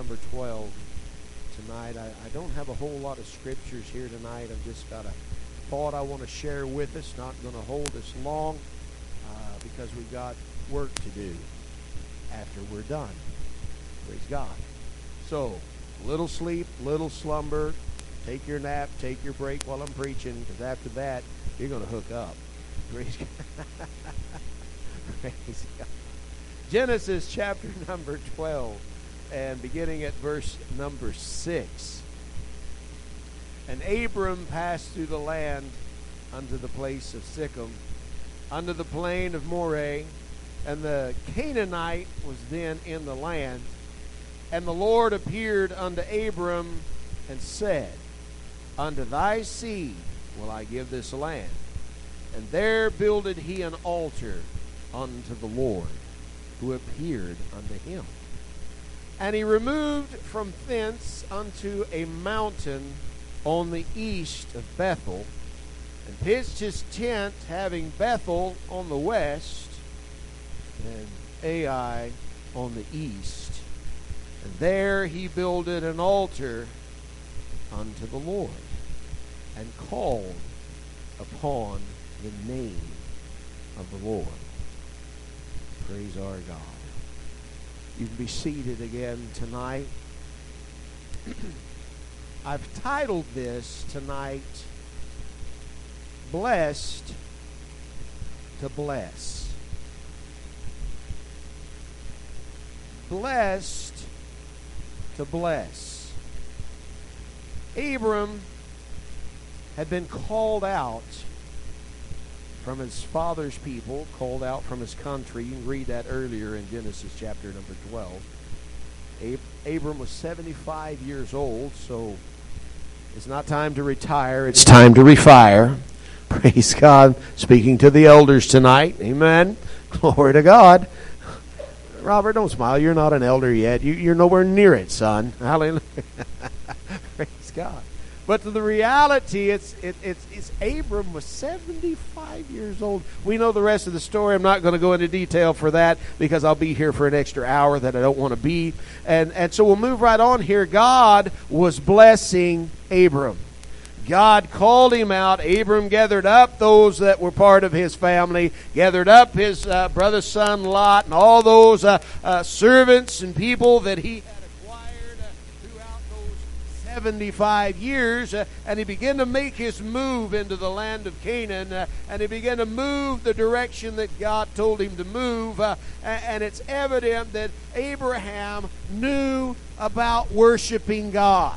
number 12 tonight. I don't have a whole lot of scriptures here tonight. I've just got a thought I want to share with us. Not going to hold us long because we've got work to do after we're done. Praise God. So, little sleep, little slumber. Take your nap, take your break while I'm preaching, because after that, you're going to hook up. Praise God. Praise God. Genesis chapter number 12, and beginning at verse number 6. And Abram passed through the land unto the place of Sichem, unto the plain of Moreh, and the Canaanite was then in the land. And the Lord appeared unto Abram and said, Unto thy seed will I give this land. And there builded he an altar unto the Lord, who appeared unto him. And he removed from thence unto a mountain on the east of Bethel, and pitched his tent, having Bethel on the west, and Ai on the east. And there he builded an altar unto the Lord, and called upon the name of the Lord. Praise our God. You can be seated again tonight. I've titled this tonight, Blessed to Bless. Blessed to bless. Abram had been called out from his father's people, called out from his country. You can read that earlier in Genesis chapter number 12. Abram was 75 years old, so it's not time to retire. It's time to refire. Praise God. Speaking to the elders tonight. Amen. Glory to God. Robert, don't smile. You're not an elder yet. You're nowhere near it, son. Hallelujah. Praise God. But the reality, it's Abram was 75 years old. We know the rest of the story. I'm not going to go into detail for that because I'll be here for an extra hour that I don't want to be. And so we'll move right on here. God was blessing Abram. God called him out. Abram gathered up those that were part of his family, gathered up his brother's son Lot, and all those servants and people that he had acquired throughout those 75 years, and he began to make his move into the land of Canaan, and he began to move the direction that God told him to move, and it's evident that Abraham knew about worshiping God.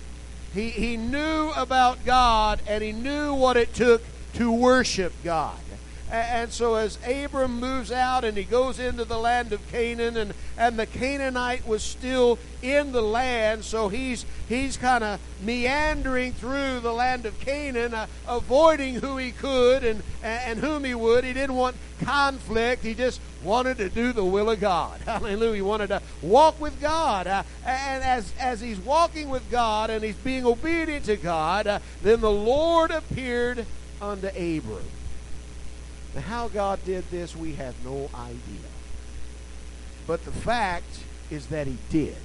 He knew about God, and he knew what it took to worship God. And so as Abram moves out and he goes into the land of Canaan, and the Canaanite was still in the land, so he's kind of meandering through the land of Canaan, avoiding who he could and whom he would. He didn't want conflict. He just wanted to do the will of God. Hallelujah. He wanted to walk with God. And as he's walking with God and he's being obedient to God, then the Lord appeared unto Abram. Now, how God did this, we have no idea. But the fact is that he did.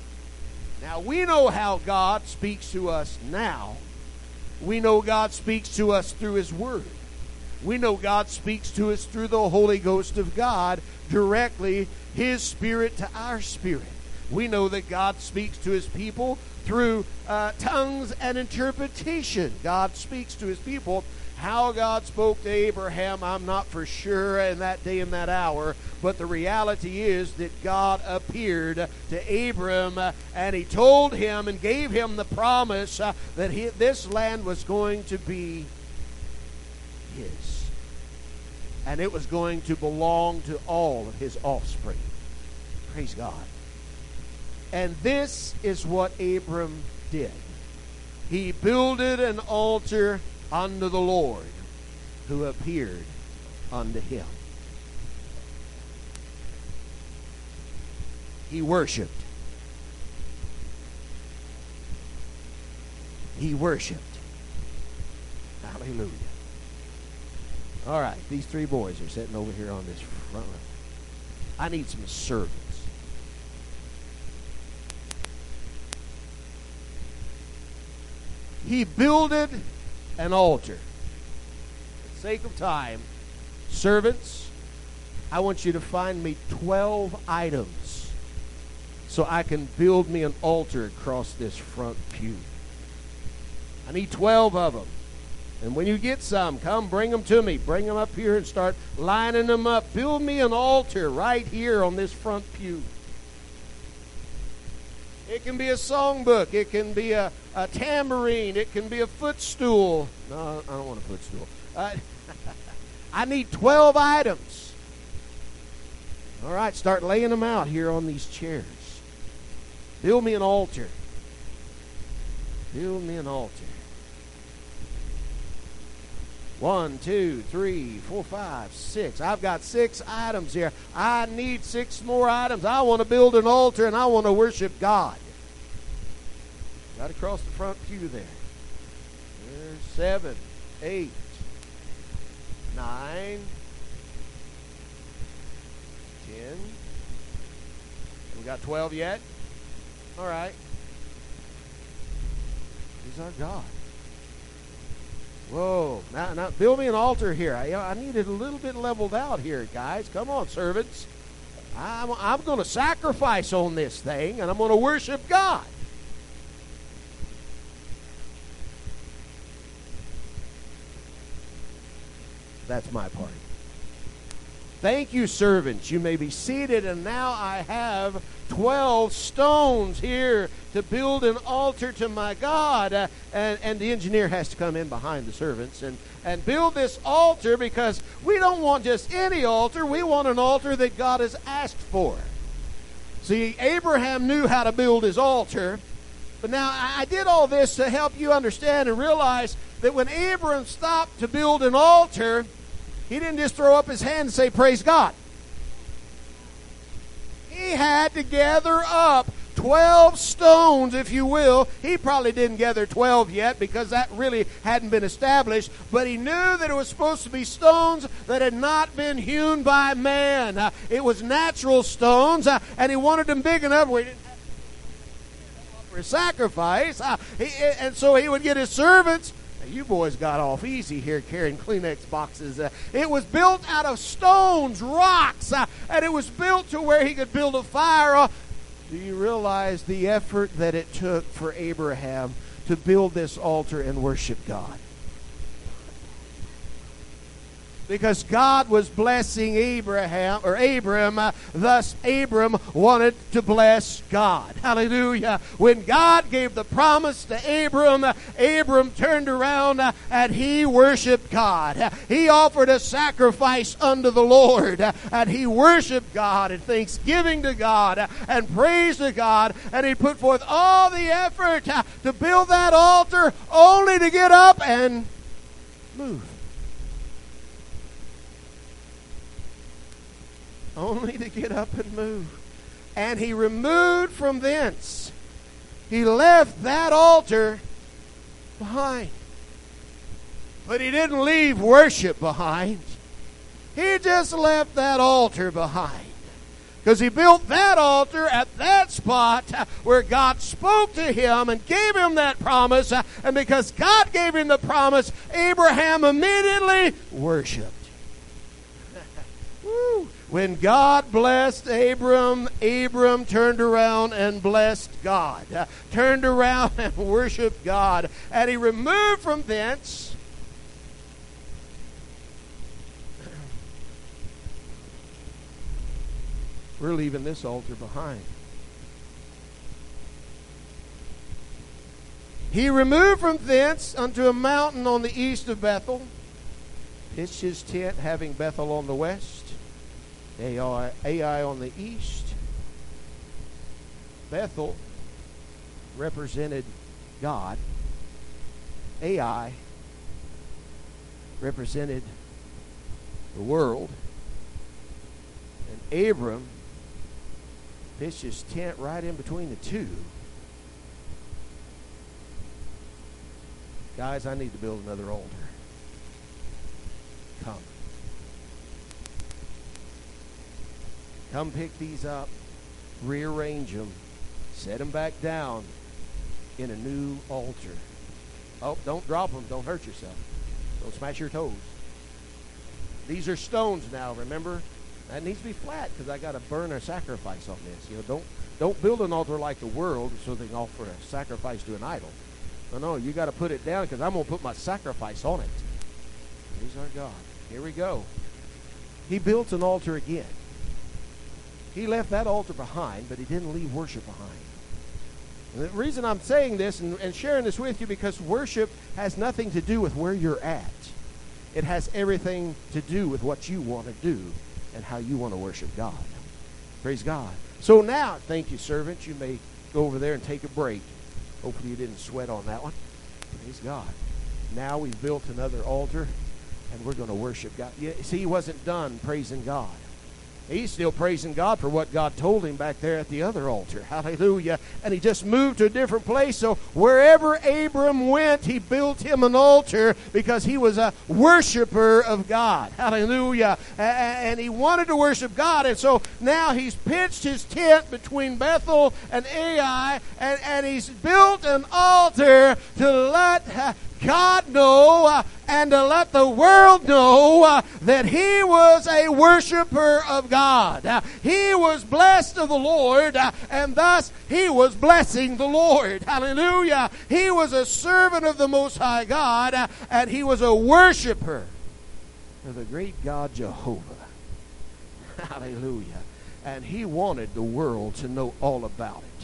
Now, we know how God speaks to us now. We know God speaks to us through his word. We know God speaks to us through the Holy Ghost of God, directly, his spirit to our spirit. We know that God speaks to his people through tongues and interpretation. God speaks to his people. How God spoke to Abraham, I'm not for sure in that day and that hour, but the reality is that God appeared to Abram, and he told him and gave him the promise that this land was going to be his, and it was going to belong to all of his offspring. Praise God. And this is what Abram did. He builded an altar unto the Lord, who appeared unto him. He worshiped. He worshiped. Hallelujah. All right, these three boys are sitting over here on this front row. I need some servants. he builded an altar. For the sake of time, servants, I want you to find me 12 items so I can build me an altar across this front pew. I need 12 of them. And when you get some, come bring them to me. Bring them up here and start lining them up. Build me an altar right here on this front pew. It can be a songbook. It can be a tambourine. It can be a footstool. No, I don't want a footstool. I need 12 items. All right, start laying them out here on these chairs. Build me an altar. Build me an altar. 1, 2, 3, 4, 5, 6. I've got 6 items here. I need 6 more items. I want to build an altar and I want to worship God. Right across the front pew there. There's 7, 8, 9, 10. We got 12 yet? All right. He's our God. Whoa. Now build me an altar here. I need it a little bit leveled out here, guys. Come on, servants. I'm going to sacrifice on this thing, and I'm going to worship God. That's my part. Thank you, servants. You may be seated, and now I have 12 stones here to build an altar to my God. And the engineer has to come in behind the servants and build this altar, because we don't want just any altar. We want an altar that God has asked for. See, Abraham knew how to build his altar. But now I did all this to help you understand and realize that when Abraham stopped to build an altar, he didn't just throw up his hand and say, "Praise God." He had to gather up 12 stones, if you will. He probably didn't gather 12 yet, because that really hadn't been established. But he knew that it was supposed to be stones that had not been hewn by man. It was natural stones, and he wanted them big enough where he didn't have to offer a sacrifice. And so he would get his servants. You boys got off easy here carrying Kleenex boxes. It was built out of stones, rocks, and it was built to where he could build a fire. Do you realize the effort that it took for Abraham to build this altar and worship God? Because God was blessing Abram, thus Abram wanted to bless God. Hallelujah. When God gave the promise to Abram, Abram turned around and he worshiped God. He offered a sacrifice unto the Lord, and he worshiped God and thanksgiving to God and praise to God, and he put forth all the effort to build that altar, only to get up and move. Only to get up and move. And he removed from thence. He left that altar behind. But he didn't leave worship behind. He just left that altar behind. Because he built that altar at that spot where God spoke to him and gave him that promise. And because God gave him the promise, Abraham immediately worshiped. Woo! When God blessed Abram, Abram turned around and blessed God. Turned around and worshiped God. And he removed from thence we're leaving this altar behind. He removed from thence unto a mountain on the east of Bethel, pitched his tent, having Bethel on the west, Ai on the east. Bethel represented God. Ai represented the world. And Abram pitched his tent right in between the two. Guys, I need to build another altar. Come. Come pick these up, rearrange them, set them back down in a new altar. Oh, don't drop them. Don't hurt yourself. Don't smash your toes. These are stones now, remember? That needs to be flat because I got to burn a sacrifice on this. Don't build an altar like the world so they can offer a sacrifice to an idol. No, you got to put it down because I'm going to put my sacrifice on it. Praise our God. Here we go. He built an altar again. He left that altar behind, but he didn't leave worship behind. And the reason I'm saying this and sharing this with you because worship has nothing to do with where you're at. It has everything to do with what you want to do and how you want to worship God. Praise God. So now, thank you, servant. You may go over there and take a break. Hopefully you didn't sweat on that one. Praise God. Now we've built another altar, and we're going to worship God. See, he wasn't done praising God. He's still praising God for what God told him back there at the other altar. Hallelujah. And he just moved to a different place. So wherever Abram went, he built him an altar because he was a worshiper of God. Hallelujah. And he wanted to worship God. And so now he's pitched his tent between Bethel and Ai. And he's built an altar to let God know and to let the world know that he was a worshiper of God. He was blessed of the Lord, and thus he was blessing the Lord. Hallelujah. He was a servant of the Most High God, and he was a worshiper of the great God Jehovah. Hallelujah. And he wanted the world to know all about it.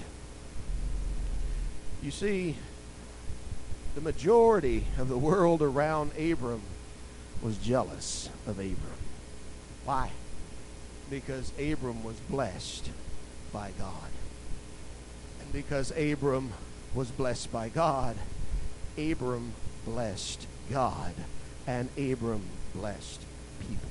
You see, the majority of the world around Abram was jealous of Abram. Why? Because Abram was blessed by God. And because Abram was blessed by God, Abram blessed God. And Abram blessed people.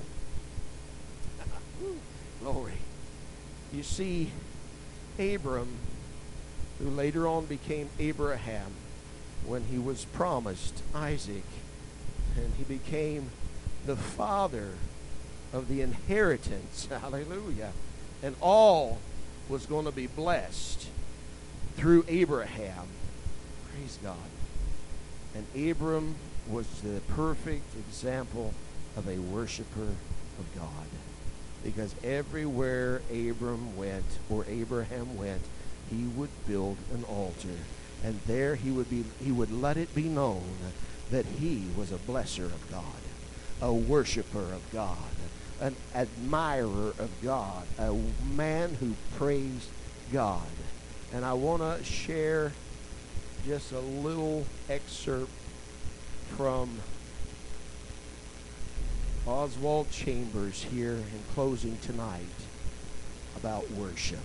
Glory. You see, Abram, who later on became Abraham, when he was promised Isaac, and he became the father of the inheritance. Hallelujah. And all was going to be blessed through Abraham. Praise God. And Abram was the perfect example of a worshiper of God. Because everywhere Abram went, or Abraham went, he would build an altar. And there he would let it be known that he was a blesser of God, a worshiper of God, an admirer of God, a man who praised God. And I want to share just a little excerpt from Oswald Chambers here in closing tonight about worship.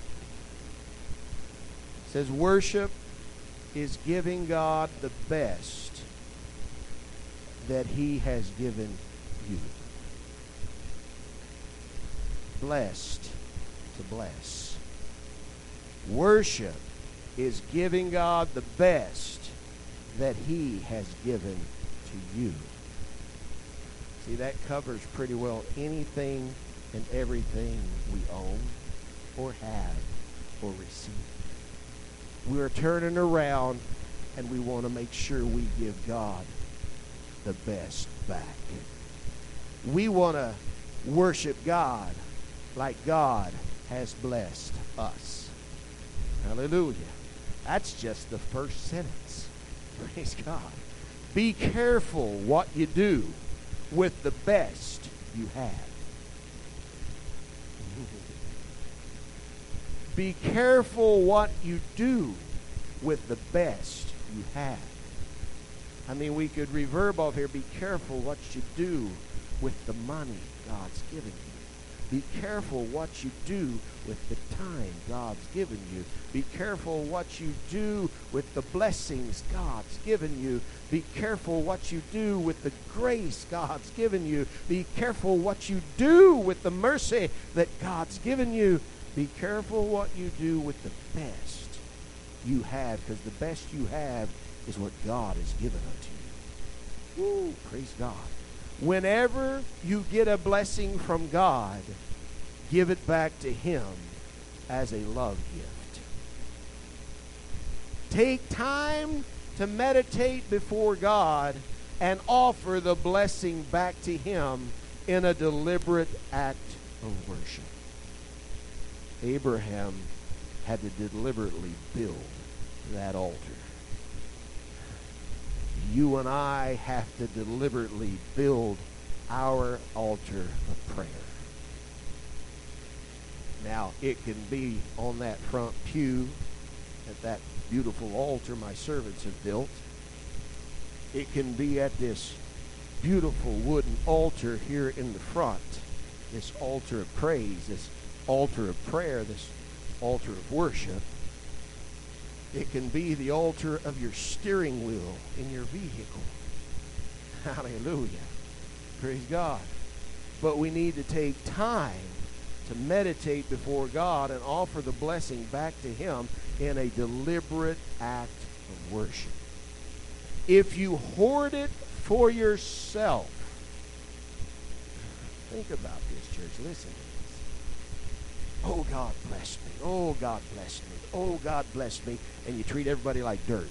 It says, worship is giving God the best that he has given you. Blessed to bless. Worship is giving God the best that he has given to you. See, that covers pretty well anything and everything we own or have or receive. We're turning around and we want to make sure we give God the best back. We want to worship God like God has blessed us. Hallelujah. That's just the first sentence. Praise God. Be careful what you do with the best you have. Be careful what you do with the best you have. I mean, we could reverb off here. Be careful what you do with the money God's given you. Be careful what you do with the time God's given you. Be careful what you do with the blessings God's given you. Be careful what you do with the grace God's given you. Be careful what you do with the mercy that God's given you. Be careful what you do with the best you have, because the best you have is what God has given unto you. Woo, praise God. Whenever you get a blessing from God, give it back to him as a love gift. Take time to meditate before God and offer the blessing back to Him in a deliberate act of worship. Abraham had to deliberately build that altar. You and I have to deliberately build our altar of prayer. Now, it can be on that front pew at that beautiful altar my servants have built. It can be at this beautiful wooden altar here in the front, this altar of praise, this altar of prayer, this altar of worship. It can be the altar of your steering wheel in your vehicle. Hallelujah. Praise God. But we need to take time to meditate before God and offer the blessing back to Him in a deliberate act of worship. If you hoard it for yourself, think about this, church. Listen to this. Oh, God bless me. Oh, God bless me. Oh, God bless me. And you treat everybody like dirt.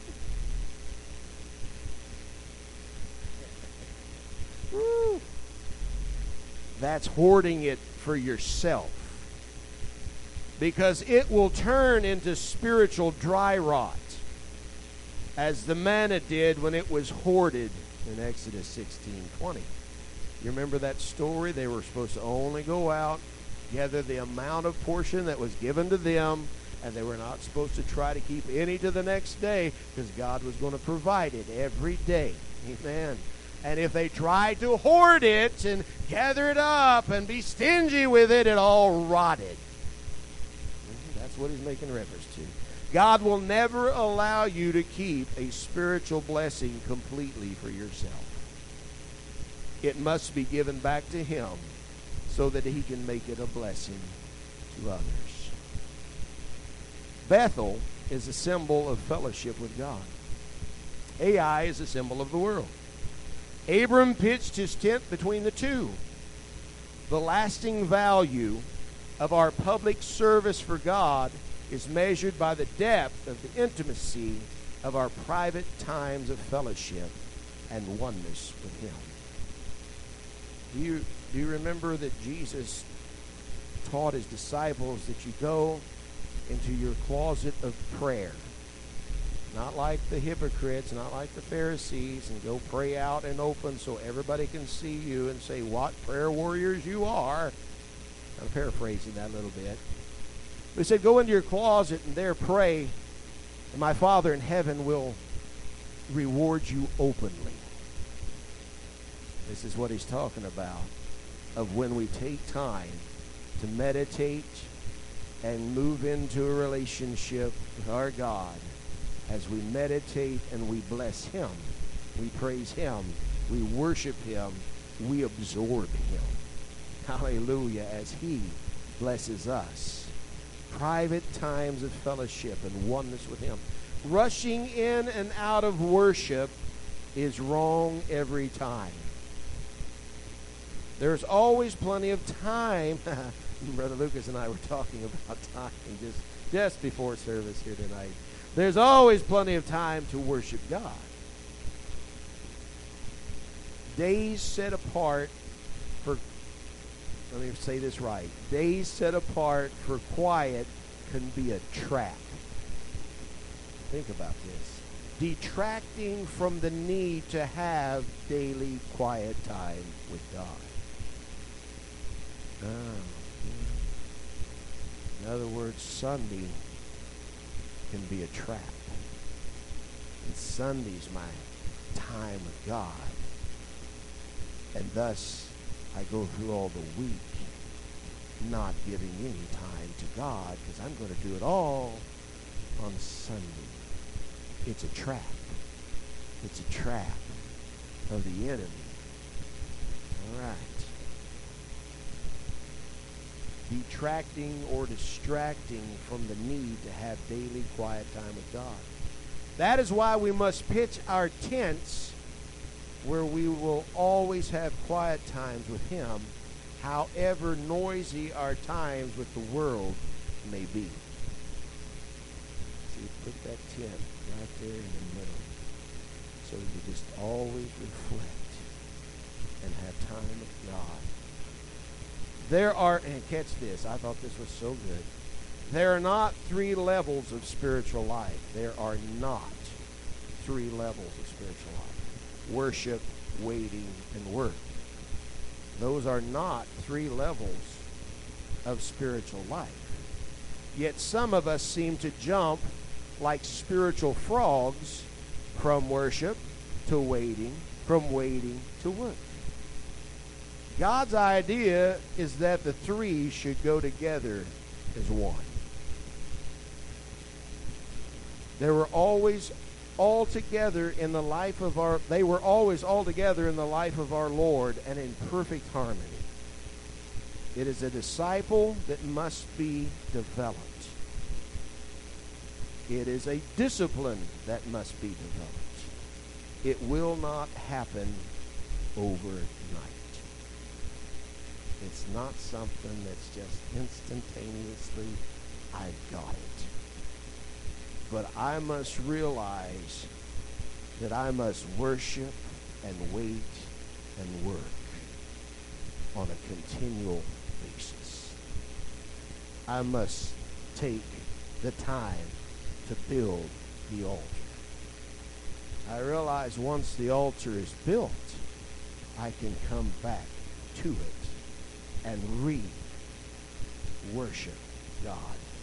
Woo. That's hoarding it for yourself. Because it will turn into spiritual dry rot, as the manna did when it was hoarded in Exodus 16:20. You remember that story? They were supposed to only go out, gather the amount of portion that was given to them, and they were not supposed to try to keep any to the next day, because God was going to provide it every day. Amen. And if they tried to hoard it and gather it up and be stingy with it, it all rotted. That's what He's making reference to. God will never allow you to keep a spiritual blessing completely for yourself. It must be given back to Him so that He can make it a blessing to others. Bethel is a symbol of fellowship with God. Ai is a symbol of the world. Abram pitched his tent between the two. The lasting value of our public service for God is measured by the depth of the intimacy of our private times of fellowship and oneness with Him. Do you remember that Jesus taught His disciples that you go into your closet of prayer? Not like the hypocrites, not like the Pharisees, and go pray out and open so everybody can see you and say what prayer warriors you are. I'm paraphrasing that a little bit. But He said, go into your closet and there pray, and my Father in heaven will reward you openly. This is what He's talking about, of when we take time to meditate and move into a relationship with our God. As we meditate and we bless Him, we praise Him, we worship Him, we absorb Him. Hallelujah, as He blesses us. Private times of fellowship and oneness with Him. Rushing in and out of worship is wrong every time. There's always plenty of time. Brother Lucas and I were talking about time just before service here tonight. There's always plenty of time to worship God. Days set apart for, let me say this right, days set apart for quiet can be a trap. Think about this. Detracting from the need to have daily quiet time with God. In other words, Sunday can be a trap. And Sunday's my time with God. And thus, I go through all the week not giving any time to God because I'm going to do it all on Sunday. It's a trap. It's a trap of the enemy. All right. Detracting or distracting from the need to have daily quiet time with God. That is why we must pitch our tents where we will always have quiet times with Him, however noisy our times with the world may be. See, put that tent right there in the middle. So you just always reflect and have time with God. There are, and catch this, I thought this was so good. There are not three levels of spiritual life. There are not three levels of spiritual life. Worship, waiting, and work. Those are not three levels of spiritual life. Yet some of us seem to jump like spiritual frogs from worship to waiting, from waiting to work. God's idea is that the three should go together as one. They were always all together in the life of our, they were always all together in the life of our Lord and in perfect harmony. It is a disciple that must be developed. It is a discipline that must be developed. It will not happen overnight. It's not something that's just instantaneously, I've got it. But I must realize that I must worship and wait and work on a continual basis. I must take the time to build the altar. I realize once the altar is built, I can come back to it and worship God.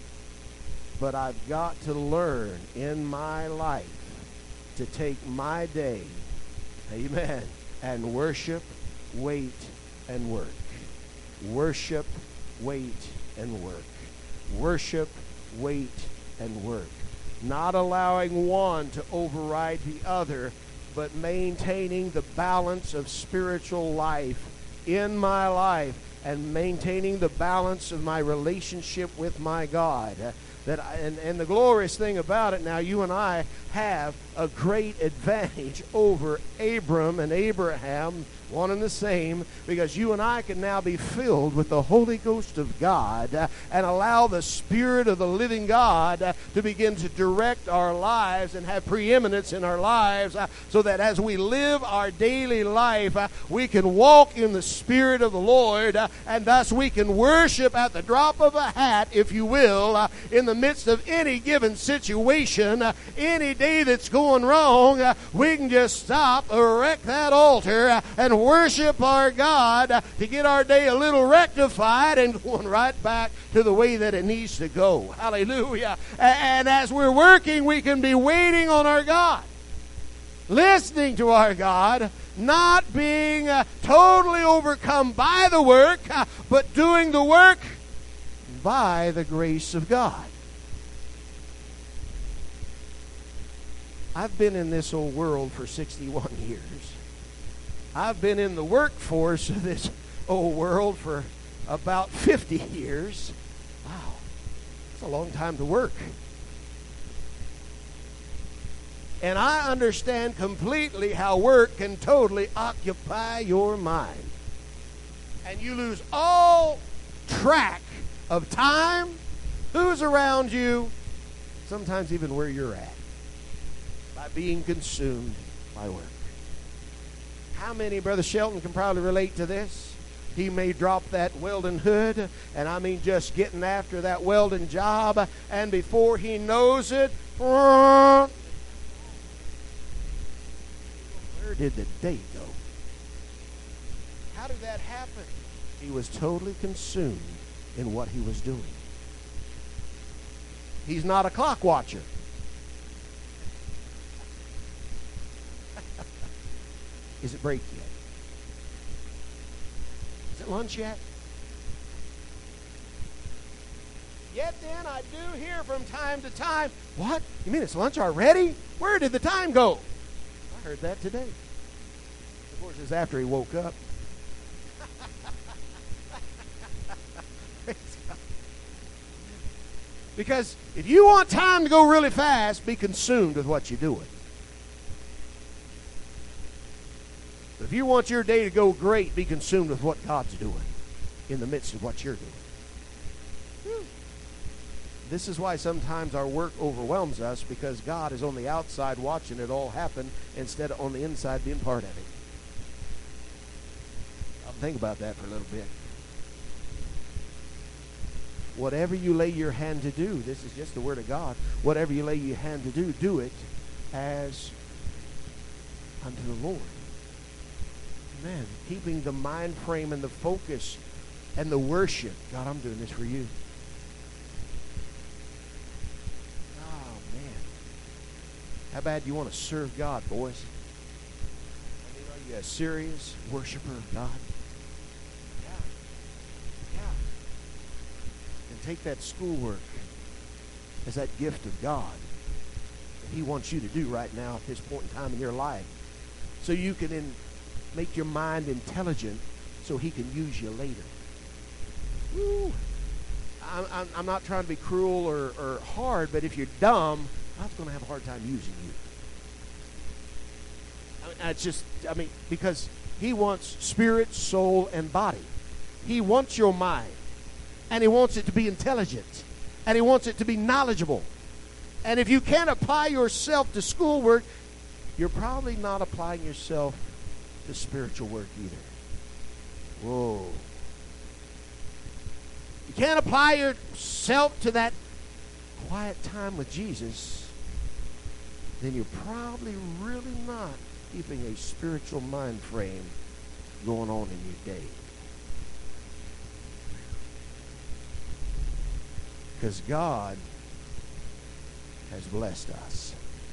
But I've got to learn in my life to take my day, amen, and worship, wait, and work. Worship, wait, and work. Worship, wait, and work. Not allowing one to override the other, but maintaining the balance of spiritual life in my life and maintaining the balance of my relationship with my God. And the glorious thing about it now, you and I have a great advantage over Abram and Abraham, one and the same, because you and I can now be filled with the Holy Ghost of God and allow the Spirit of the living God to begin to direct our lives and have preeminence in our lives, so that as we live our daily life, we can walk in the Spirit of the Lord, and thus we can worship at the drop of a hat, if you will, in the midst of any given situation. Any day that's going wrong, we can just stop, erect that altar, and worship our God to get our day a little rectified and going right back to the way that it needs to go. Hallelujah. And as we're working, we can be waiting on our God, listening to our God, not being totally overcome by the work, but doing the work by the grace of God. I've been in this old world for 61 years. I've been in the workforce of this old world for about 50 years. Wow, it's a long time to work. And I understand completely how work can totally occupy your mind. And you lose all track of time, who's around you, sometimes even where you're at, by being consumed by work. How many, Brother Shelton, can probably relate to this? He may drop that welding hood, and I mean just getting after that welding job, and before he knows it, where did the day go? How did that happen? He was totally consumed in what he was doing. He's not a clock watcher. Is it break yet? Is it lunch yet? Yet then I do hear from time to time, what? You mean it's lunch already? Where did the time go? I heard that today. Of course, it's after he woke up. Because if you want time to go really fast, be consumed with what you're doing. But if you want your day to go great, be consumed with what God's doing in the midst of what you're doing. This is why sometimes our work overwhelms us, because God is on the outside watching it all happen instead of on the inside being part of it. Think about that for a little bit. Whatever you lay your hand to do, this is just the word of God. Whatever you lay your hand to do, do it as unto the Lord. Amen. Keeping the mind frame and the focus and the worship. God, I'm doing this for you. Oh, man. How bad do you want to serve God, boys? I mean, are you a serious worshiper of God? Take that schoolwork as that gift of God that He wants you to do right now at this point in time in your life, so you can make your mind intelligent so He can use you later. Woo. I'm not trying to be cruel or hard, but if you're dumb, God's going to have a hard time using you. Because He wants spirit, soul, and body. He wants your mind. And He wants it to be intelligent. And He wants it to be knowledgeable. And if you can't apply yourself to schoolwork, you're probably not applying yourself to spiritual work either. Whoa. You can't apply yourself to that quiet time with Jesus, then you're probably really not keeping a spiritual mind frame going on in your day. Because God has blessed us.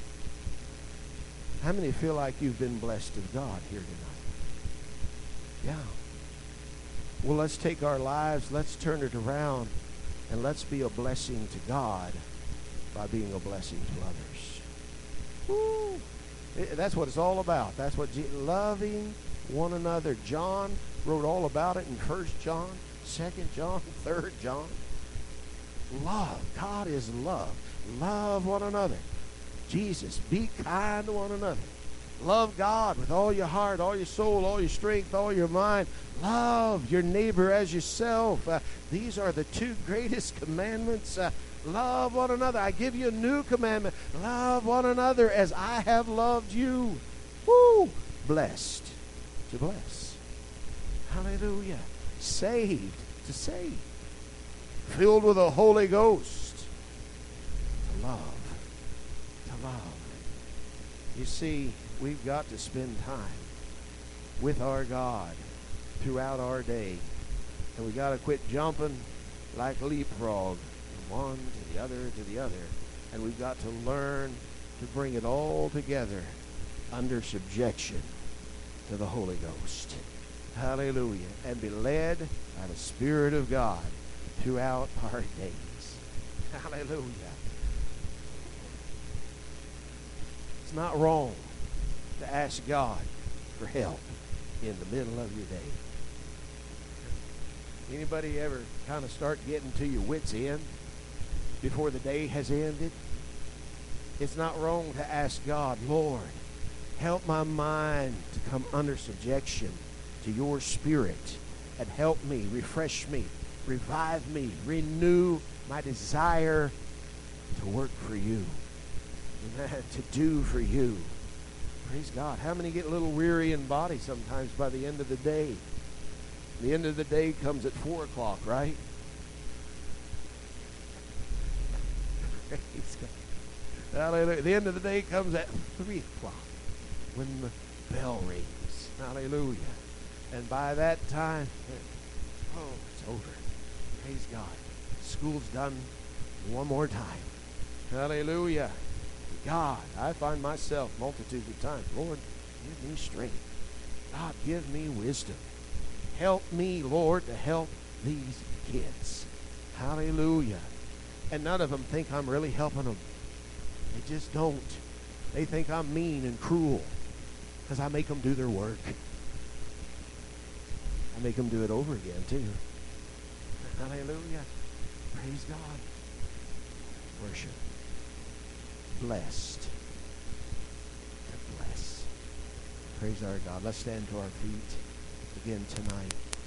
How many feel like you've been blessed of God here tonight? Yeah. Well, let's take our lives, let's turn it around, and let's be a blessing to God by being a blessing to others. Woo. That's what it's all about. That's what loving one another. John wrote all about it in 1 John, 2 John, 3 John. Love. God is love. Love one another. Jesus, be kind to one another. Love God with all your heart, all your soul, all your strength, all your mind. Love your neighbor as yourself. These are the two greatest commandments. Love one another. I give you a new commandment. Love one another as I have loved you. Woo! Blessed to bless. Hallelujah. Saved to save. Filled with the Holy Ghost. To love. To love. You see, we've got to spend time with our God throughout our day. And we got to quit jumping like leapfrog from one to the other to the other. And we've got to learn to bring it all together under subjection to the Holy Ghost. Hallelujah. And be led by the Spirit of God throughout our days. Hallelujah. It's not wrong to ask God for help in the middle of your day. Anybody ever kind of start getting to your wits' end before the day has ended? It's not wrong to ask God, Lord, help my mind to come under subjection to your Spirit, and help me, refresh me, revive me, renew my desire to work for you, to do for you. Praise God. How many get a little weary in body sometimes by the end of the day? The end of the day comes at 4 o'clock, right? Praise God. Hallelujah. The end of the day comes at 3 o'clock when the bell rings. Hallelujah. And by that time, it's over. Praise God. School's done one more time. Hallelujah. God, I find myself multitudes of times, Lord, give me strength. God, give me wisdom. Help me, Lord, to help these kids. Hallelujah. And none of them think I'm really helping them. They just don't. They think I'm mean and cruel because I make them do their work. I make them do it over again, too. Hallelujah. Praise God. Worship. Blessed to bless. Praise our God. Let's stand to our feet again tonight.